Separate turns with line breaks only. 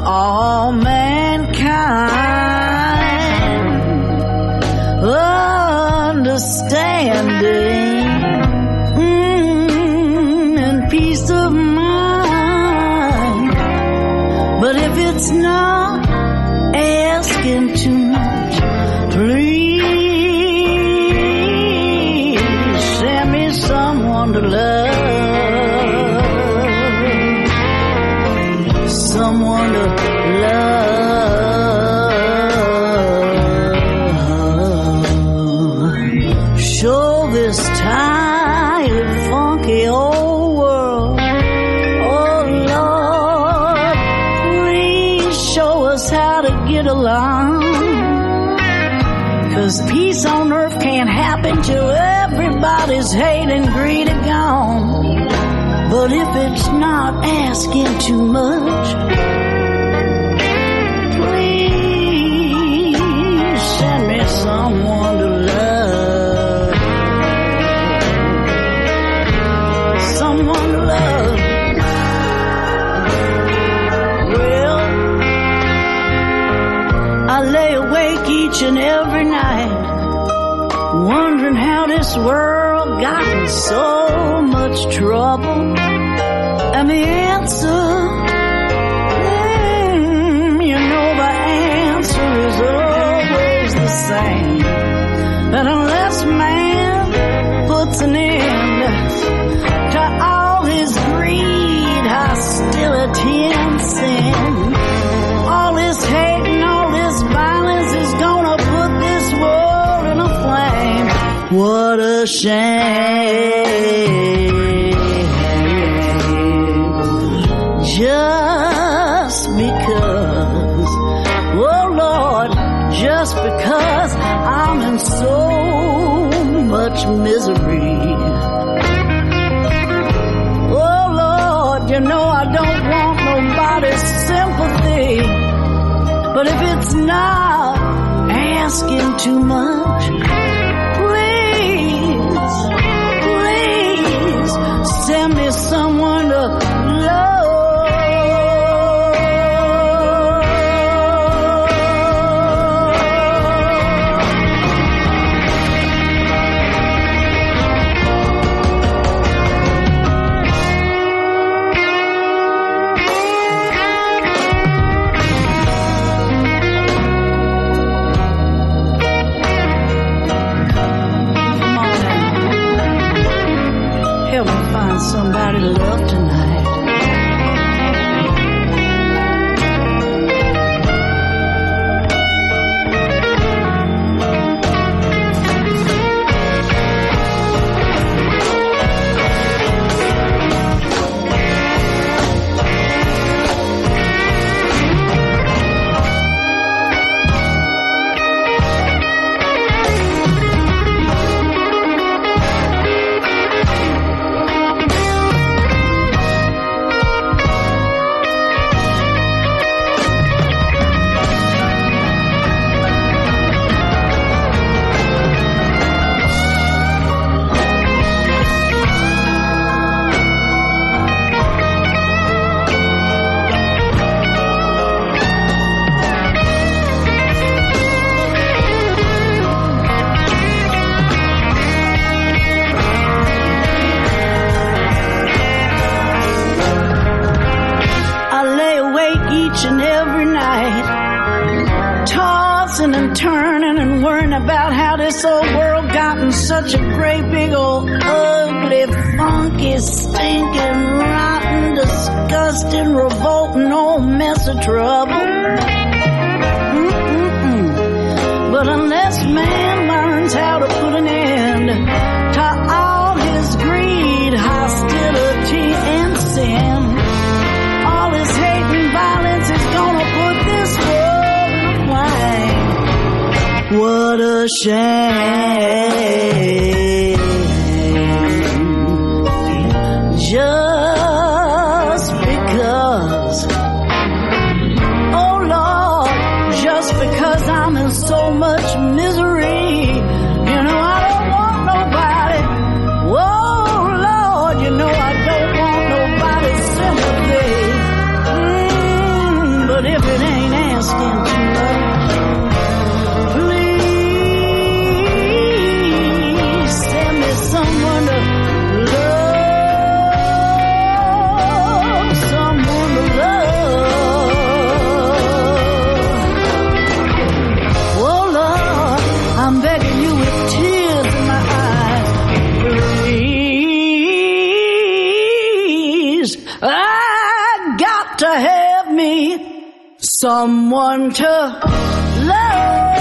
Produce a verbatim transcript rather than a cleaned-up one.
all mankind. Understanding mm, and peace of mind. But if it's not asking too much, please send me someone to love, someone to love. Show this tired, funky old world, oh Lord, please show us how to get along. 'Cause peace on earth can't happen till everybody's hate and greed are gone. But if it's not asking too much, please send me someone to love, someone to love. Well, I lay awake each and every night, wondering how this world got in so much trouble. And the answer, mm, you know the answer is always the same. That unless man puts an end to all his greed, hostility and sin, all this hate and all this violence is gonna put this world in a flame. What a shame. Just because, oh Lord, just because I'm in so much misery. Oh Lord, you know I don't want nobody's sympathy. But if it's not asking too much, please, please send me someone to love. Somebody to love tonight. And turning and worrying about how this old world gotten such a great big old ugly, funky, stinking, rotten, disgusting, revolting old mess of trouble. Mm-mm-mm. But unless man learns how to put an end to all his greed, hostility and sin, all his hate and violence is gonna put this world in a flame. What a shame. Just because, oh Lord, just because I'm in so much misery, you know I don't want nobody. Oh Lord, you know I don't want nobody's sympathy. Mm, but if asking too much. Please send me someone to love, someone to love. Oh Lord, I'm begging you with tears in my eyes. Please, I got to have me someone to love.